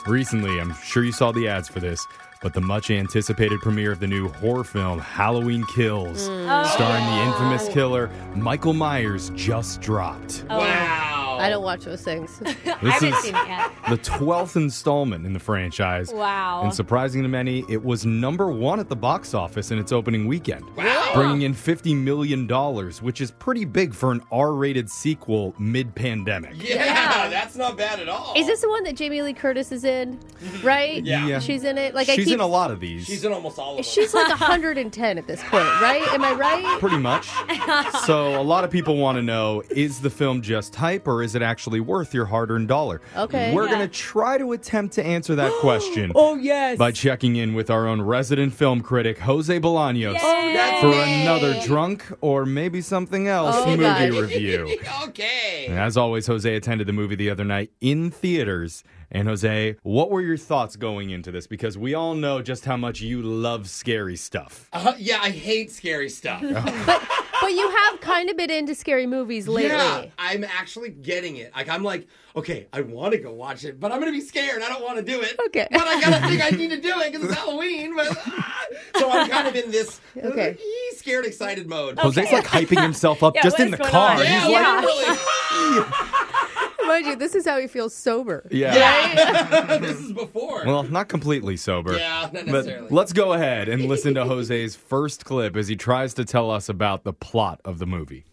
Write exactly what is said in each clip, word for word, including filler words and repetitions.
Recently, I'm sure you saw the ads for this, but the much-anticipated premiere of the new horror film Halloween Kills, Mm. starring the infamous killer Michael Myers, just dropped. Oh. Wow. I don't watch those things. This I haven't is seen it yet. the twelfth installment in the franchise. Wow. And surprising to many, it was number one at the box office in its opening weekend. Wow. Bringing in fifty million dollars, which is pretty big for an R-rated sequel mid-pandemic. Yeah, Yeah. that's not bad at all. Is this the one that Jamie Lee Curtis is in? Right? Yeah. Yeah. She's in it. Like I She's keep, in a lot of these. She's in almost all of them. She's like one hundred ten at this point, right? Am I right? Pretty much. So a lot of people want to know, is the film just hype or is it actually worth your hard-earned dollar? Okay. We're Yeah. going to try to attempt to answer that question Oh yes. by checking in with our own resident film critic, Jose Bolaños, Yay. That's for me. another drunk or maybe something else Oh, movie gosh. review. Okay. And as always, Jose attended the movie the other night in theaters. And Jose, what were your thoughts going into this? Because we all know just how much you love scary stuff. Uh, yeah, I hate scary stuff. But you have kind of been into scary movies lately. Yeah, I'm actually getting it. Like, I'm like, okay, I want to go watch it, but I'm going to be scared. I don't want to do it. Okay. But I got to think I need to do it because it's Halloween. But, ah. So I'm kind of in this Okay. uh, scared, excited mode. Jose's like hyping himself up Yeah, just what in the is going car. on? He's Yeah, like, Yeah. literally. Mind you, this is how he feels sober. yeah. Yeah. This is before. Well, not completely sober. Yeah, not But necessarily. let's go ahead and listen to Jose's first clip as he tries to tell us about the plot of the movie.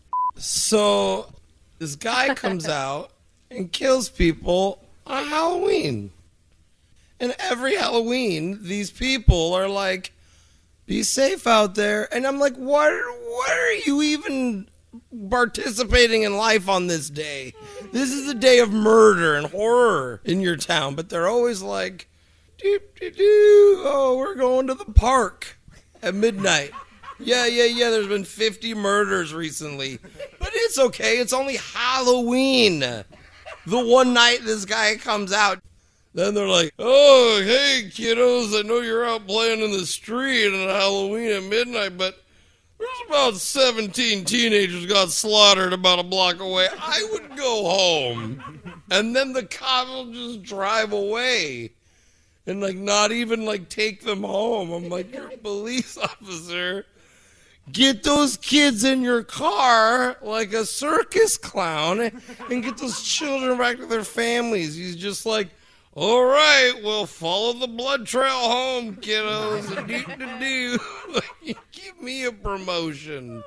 So this guy comes out and kills people on Halloween. And every Halloween, these people are like, be safe out there. And I'm like, what, what are you even participating in life on this day? This is a day of murder and horror in your town. But they're always like, doo, doo, doo, oh, we're going to the park at midnight. Yeah, yeah, yeah, there's been fifty murders recently. But it's okay, it's only Halloween. The one night this guy comes out. Then they're like, oh, hey, kiddos, I know you're out playing in the street on Halloween at midnight, but there's about seventeen teenagers got slaughtered about a block away. I would go home. And then the cop will just drive away. And, like, not even, like, take them home. I'm like, you're a police officer. Get those kids in your car like a circus clown and get those children back to their families. He's just like, all right, we'll follow the blood trail home, kiddos. Do-do-do. Give me a promotion.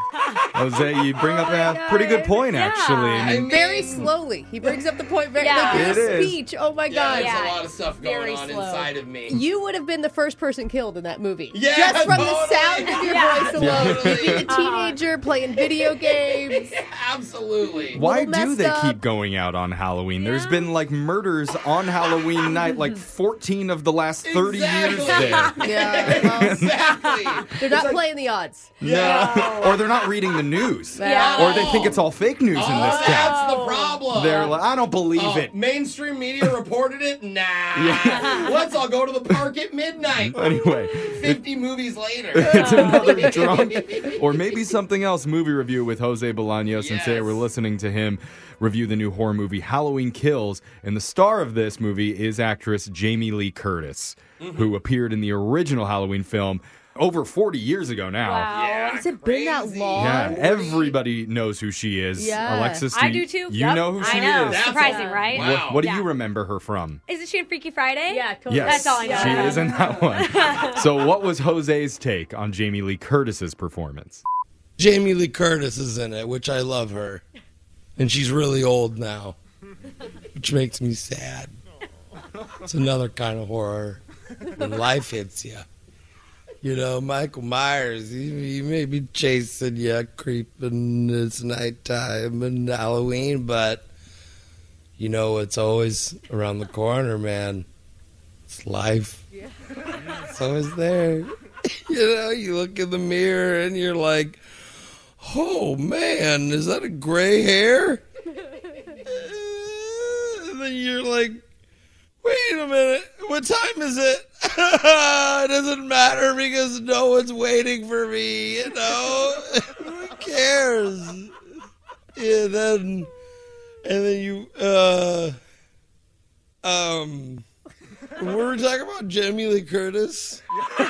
Jose, you bring up a pretty good point, actually. I mean, Very slowly. He brings up the point very Yeah. like It his is. speech. Oh my Yeah, god. there's Yeah. a lot of stuff going Very on slow. inside of me. You would have been the first person killed in that movie. Yeah, Just from the totally. sound of your Yeah. voice alone. Totally. You'd be a teenager playing video games. Absolutely. why little do messed they up. keep going out on Halloween? There's Yeah. been like murders on Halloween night, like fourteen of the last thirty years Exactly. there. Yeah. well, Exactly. they're not playing the odds. No. Or they're not reading the news. Yeah. Or they think it's all fake news in Oh, this town. that's the problem. They're like, I don't believe Oh, it. mainstream media reported it? Nah. Yeah. Let's all go to the park at midnight. Anyway, fifty movies later. it's another drunk or maybe something else movie review with Jose Bolaños. And today Yes. we're listening to him review the new horror movie Halloween Kills. And the star of this movie is actress Jamie Lee Curtis, who appeared in the original Halloween film over forty years ago now. Wow. Yeah, Has it been that crazy. long? Yeah, everybody knows who she is. Yeah. Alexis, I you- do too. You Yep, know who she I know. is. That's Surprising, a- right? Wow. What, what do Yeah. you remember her from? Isn't she in Freaky Friday? Yeah, totally. Yes, That's all I know. she Yeah. is in that one. So what was Jose's take on Jamie Lee Curtis's performance? Jamie Lee Curtis is in it, which I love her. And she's really old now, which makes me sad. It's another kind of horror when life hits you. You know, Michael Myers, he, he may be chasing you, creeping, it's nighttime and Halloween, but you know, it's always around the corner, man. It's life. It's always there. You know, you look in the mirror and you're like, oh man, is that a gray hair? And then you're like, wait a minute, what time is it? It doesn't matter because no one's waiting for me, you know? Who cares? Yeah, then, and then you, uh, um, Were we talking about Jamie Lee Curtis?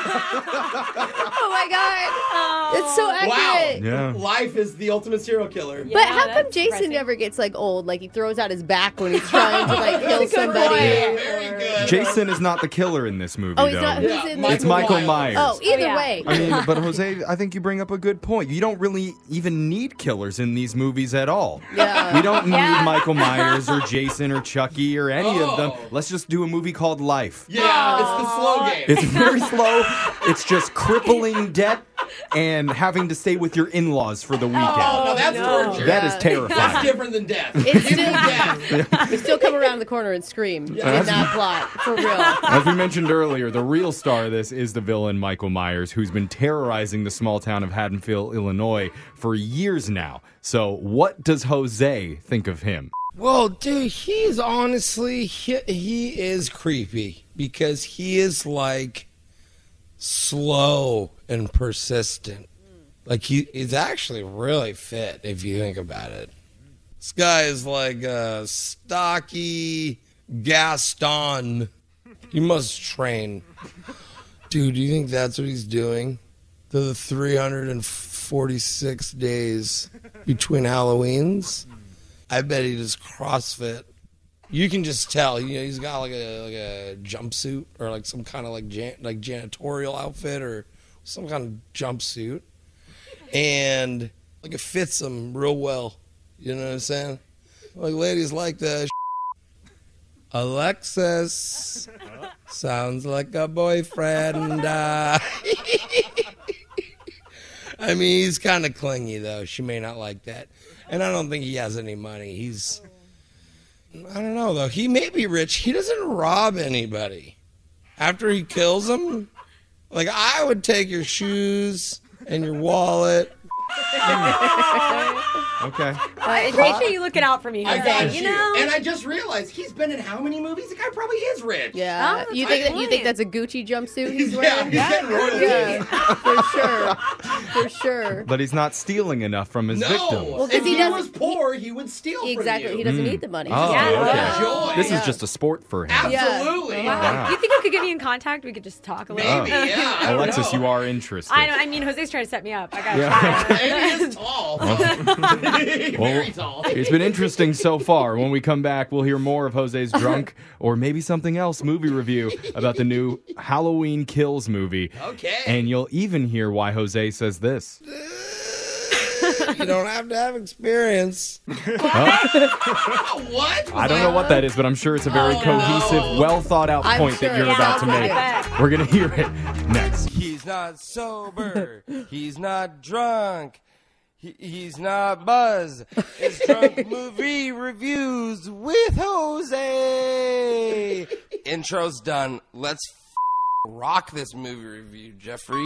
Oh my god, it's so Wow. accurate. Yeah. Life is the ultimate serial killer. But Yeah, how come that's Jason depressing. never gets like old? Like he throws out his back when he's trying to like kill That's a good somebody. point. Very good. Jason is not the killer in this movie, Oh, he's though. not. Who's Yeah, in Michael this? It's Michael Myers. Myers. Oh, either Oh, yeah. way. I mean, but Jose, I think you bring up a good point. You don't really even need killers in these movies at all. Yeah. We don't need Yeah. Michael Myers or Jason or Chucky or any of them. Oh. Let's just do a movie called Life. Yeah, it's the slow game. It's very slow. It's just crippling debt and having to stay with your in-laws for the weekend. oh, now that's no. torture. That is Yeah. That's terrifying. different than death. It's Give me still- death. You still come around the corner and scream in that plot for real. As we mentioned earlier, the real star of this is the villain Michael Myers, who's been terrorizing the small town of Haddonfield, Illinois for years now. So what does Jose think of him? Well, dude, he's honestly, he, he is creepy because he is like slow and persistent. Like he, he's actually really fit if you think about it. This guy is like a stocky Gaston. He must train. Dude, do you think that's what he's doing? The three hundred forty-six days between Halloweens? I bet he does CrossFit. You can just tell. You know, he's got like a like a jumpsuit or like some kind of like jan- like janitorial outfit or some kind of jumpsuit, and like it fits him real well. You know what I'm saying? Like ladies like that. Alexis sounds like a boyfriend. Uh, I mean, he's kind of clingy though. She may not like that. And I don't think he has any money. He's, I don't know though. He may be rich. He doesn't rob anybody. After he kills them, like I would take your shoes and your wallet. Okay. I appreciate you looking out for me, I Jose. got you you. know? And I just realized he's been in how many movies? The guy probably is rich. Yeah. Oh, you that's think a that, you point. think that's a Gucci jumpsuit he's Yeah, wearing? he's getting royalties. Yeah, for sure. For sure. But he's not stealing enough from his No. victims. Well, 'cause if he he, doesn't- was poor, he, would steal Exactly. from He you. doesn't need the money. Oh, Yeah. okay. Joy. This Yeah. is just a sport for him. Absolutely. Yeah. Wow. You think I could get me in contact? We could just talk a little. Maybe, yeah. I don't Alexis, know. you are interested. I don't. I mean, Jose's trying to set me up. I got to Yeah. try. And he is tall. Very tall. It's been interesting so far. When we come back, we'll hear more of Jose's drunk or maybe something else movie review about the new Halloween Kills movie. Okay. And you'll even hear why Jose says this. You don't have to have experience. Oh, what? I don't know what that is, but I'm sure it's a very Oh, cohesive, no. well thought out I'm point sure that you're it about to sounds make. like that. We're going to hear it next. He's not sober. He's not drunk. He, he's not buzzed. It's drunk movie reviews with Jose. Intro's done. Let's f- rock this movie review, Jeffrey.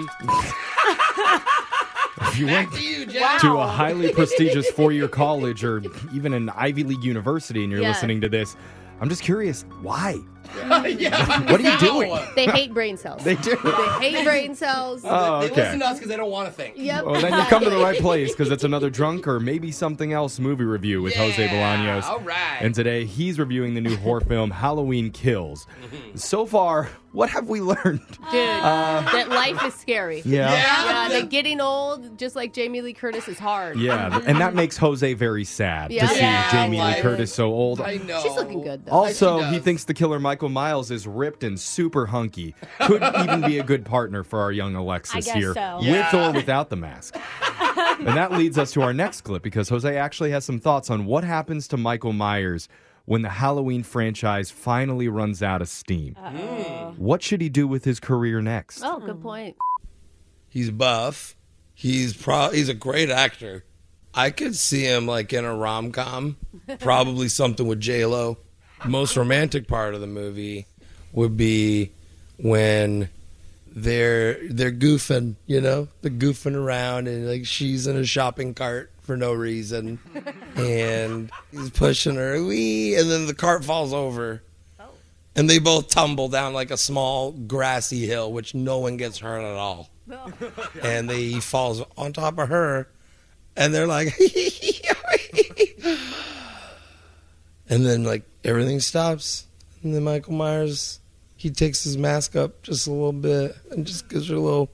If you went Back to you, Jeff. to a highly prestigious four-year college or even an Ivy League university and you're Yeah. listening to this, I'm just curious, why? Yeah, What are you how? doing? They hate brain cells. They do. They hate brain cells. Oh, They okay. listen to us because they don't want to think. Yep. Well, then you come to the right place because it's another drunk or maybe something else movie review with Jose Yeah, Bolaños. all right. And today he's reviewing the new horror film Halloween Kills. So far, what have we learned? Dude, that life is scary. Yeah. Yeah, that getting old, just like Jamie Lee Curtis, is hard. Yeah, th- and that makes Jose very sad Yeah. to see Yeah, Jamie Lee like- Curtis so old. I know. She's looking good, though. Also, She he does. thinks the killer Michael Myers is ripped and super hunky. Could even be a good partner for our young Alexis I guess here, so. with Yeah. or without the mask. And that leads us to our next clip because Jose actually has some thoughts on what happens to Michael Myers when the Halloween franchise finally runs out of steam. What should he do with his career next? Oh, good point. He's buff. He's pro- He's a great actor. I could see him like in a rom com, probably something with J Lo. Most romantic part of the movie would be when they're they're goofing, you know, they're goofing around, and like she's in a shopping cart for no reason, and he's pushing her, wee, and then the cart falls over. And they both tumble down like a small grassy hill, which no one gets hurt at all. And they, he falls on top of her, and they're like, and then like everything stops, and then Michael Myers he takes his mask up just a little bit and just gives her a little.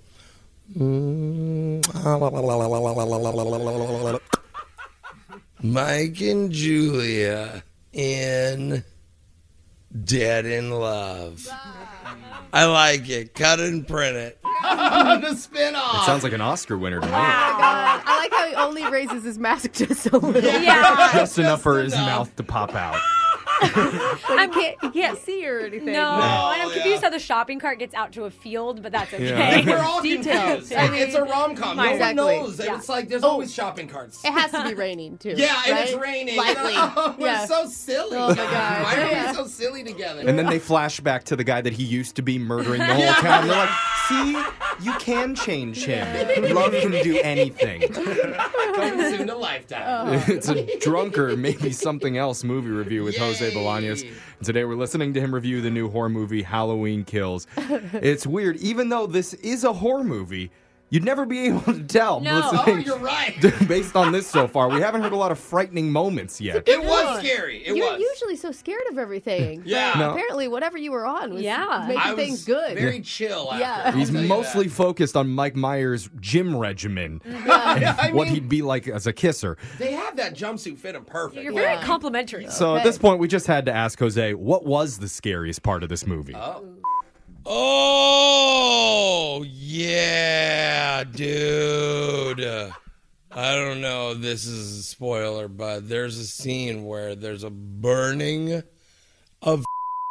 Mike and Julia in Dead in Love. I like it. Cut it and print it. The spin-off. It sounds like an Oscar winner to me. God, I like how he only raises his mask just a little. Yeah. Just enough for his enough. mouth to pop out. But you can't, you can't see or anything. No, No, and I'm yeah. confused how the shopping cart gets out to a field, but that's okay. Yeah. We're all Details. confused. I It's a rom-com. No Exactly. one knows. Yeah. It's like there's Oh. always shopping carts. It has to be raining too. Yeah, and right? it's raining. Likely. Oh, we're Yeah. so silly. Oh, my God. Why are Yeah. we so silly together? And then they flash back to the guy that he used to be murdering the whole Yeah. town. They're like, see, you can change him. Love can do anything. Coming soon to Lifetime. It's a drunk or maybe something else movie review with Jose Yay. Bolaños. And today we're listening to him review the new horror movie Halloween Kills. It's weird. Even though this is a horror movie, you'd never be able to tell No. Oh, listening you're right. based on this so far. We haven't heard a lot of frightening moments yet. It was scary. It You're was. usually so scared of everything. Yeah. But No. Apparently, whatever you were on was Yeah. making I was things good. very chill after. Yeah. I'll He's tell you mostly that. focused on Mike Myers' gym regimen, Yeah, I what mean, he'd be like as a kisser. They have that jumpsuit fit him perfect. You're very Yeah. complimentary. So at Okay. this point, we just had to ask Jose, what was the scariest part of this movie? Oh. Oh, yeah, dude. Uh, I don't know if this is a spoiler, but there's a scene where there's a burning of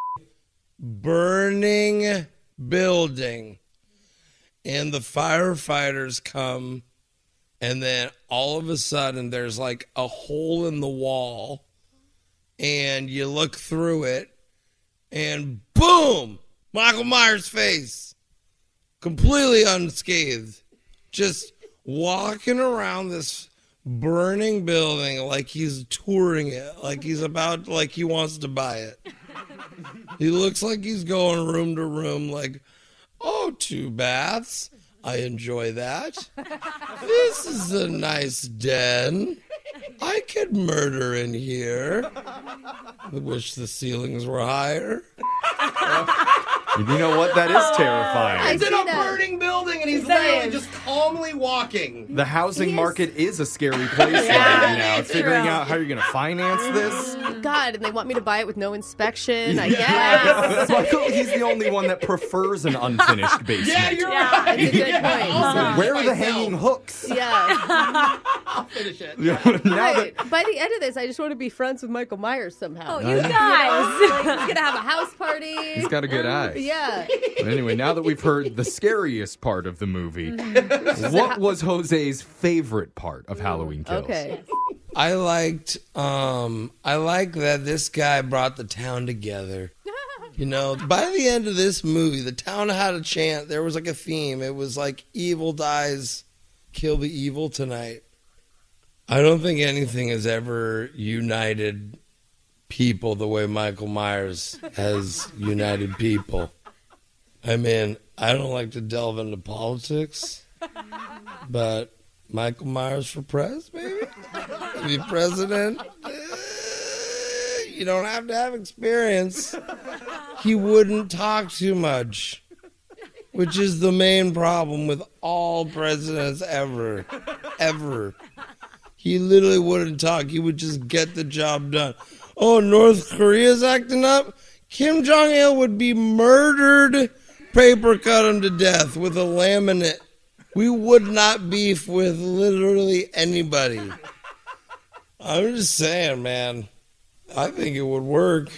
burning building, and the firefighters come, and then all of a sudden there's like a hole in the wall, and you look through it, and boom! Michael Myers' face, completely unscathed, just walking around this burning building like he's touring it, like he's about, like he wants to buy it. He looks like he's going room to room, like, oh, two baths. I enjoy that. This is a nice den. I could murder in here. I wish the ceilings were higher. You know what? That is terrifying. I He's in see a that. burning building and he's Same. literally just calmly walking. The housing He is- market is a scary place Yeah, right now. it's Figuring true. out how you're going to finance this. God, and they want me to buy it with no inspection. I guess. Michael, he's the only one that prefers an unfinished basement. Yeah, you're Yeah. right. That's a good Yeah, point. I'll finish Where it are the myself. hanging hooks? Yeah. I'll finish it. now Right. that By the end of this, I just want to be friends with Michael Myers somehow. Oh, You you know? guys. Like, he's gonna have a house party. he's got a good eye. Yeah. But anyway, now that we've heard the scariest part of the movie, what was Jose's favorite part of Halloween Kills? Okay. I liked um I like that this guy brought the town together. You know, by the end of this movie, the town had a chant. There was like a theme. It was like evil dies, kill the evil tonight. I don't think anything has ever united people the way Michael Myers has united people. I mean, I don't like to delve into politics, but Michael Myers for prez, baby? Be president? Eh, You don't have to have experience. He wouldn't talk too much, which is the main problem with all presidents ever. Ever. He literally wouldn't talk. He would just get the job done. Oh, North Korea's acting up? Kim Jong-il would be murdered, paper cut him to death with a laminate. We would not beef with literally anybody. I'm just saying, man. I think it would work.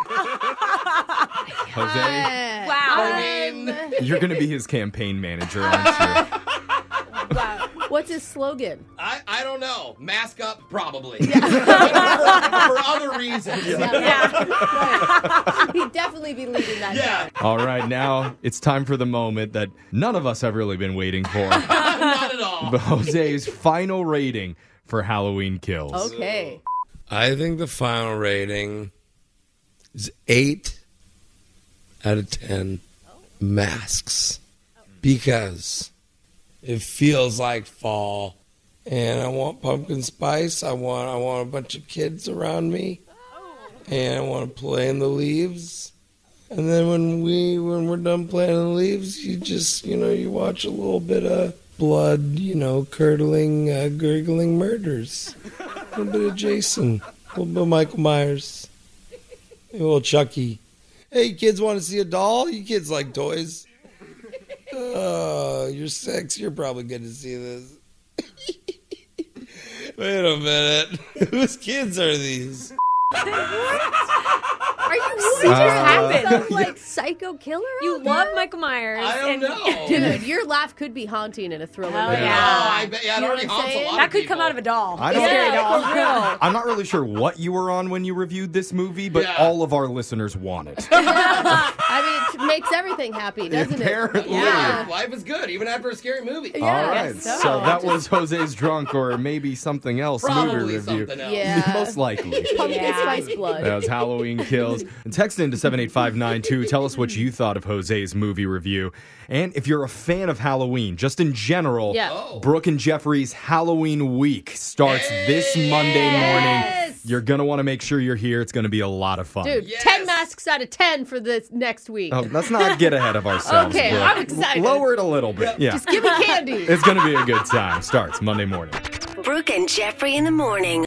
Jose, Wow. you're going to be his campaign manager, aren't you? Wow. What's his slogan? I, I don't know. Mask up, probably. for, for other reasons. Yeah. He'd definitely be leading that. Yeah. All right, now it's time for the moment that none of us have really been waiting for. Not at all. But Jose's final rating for Halloween Kills. Okay. I think the final rating is eight out of ten masks because it feels like fall, and I want pumpkin spice. I want I want a bunch of kids around me, and I want to play in the leaves, And then when we when we're done planting the leaves, you just you know you watch a little bit of blood, you know, curdling, uh, gurgling murders. A little bit of Jason, a little bit of Michael Myers, a little Chucky. Hey, you kids, want to see a doll? You kids like toys? Oh, you're six. You're probably good to see this. Wait a minute. Whose kids are these? Are you What serious? just happened? Some, like psycho killer? You out love there? Michael Myers. I don't and know. Dude, your laugh could be haunting in a thriller Hell movie. yeah. Oh, I bet. Yeah, it You know already what I'm haunts a saying? lot That of could people. come out of a doll. I A don't- scary Yeah, doll. for real. I'm not really sure what you were on when you reviewed this movie, but Yeah. all of our listeners want it. I mean, it makes everything happy, doesn't Apparently. it? Yeah. Life is good, even after a scary movie. Yeah, All I right, guess so. so. that was Jose's Drunk or maybe something else movie Probably review. something else. Yeah. Most likely. Pumpkin Yeah. spice blood. That was Halloween Kills. And text into seven eight five nine two. Tell us what you thought of Jose's movie review. And if you're a fan of Halloween, just in general, Yeah. Oh. Brooke and Jeffrey's Halloween week starts this Monday morning. Yes. You're going to want to make sure you're here. It's going to be a lot of fun. Dude, Yes. ten masks out of ten for this next week. Oh, let's not get ahead of ourselves. Okay, Brooke. I'm excited. Lower it a little bit. Yeah. Just give me candy. It's going to be a good time. Starts Monday morning. Brooke and Jeffrey in the morning.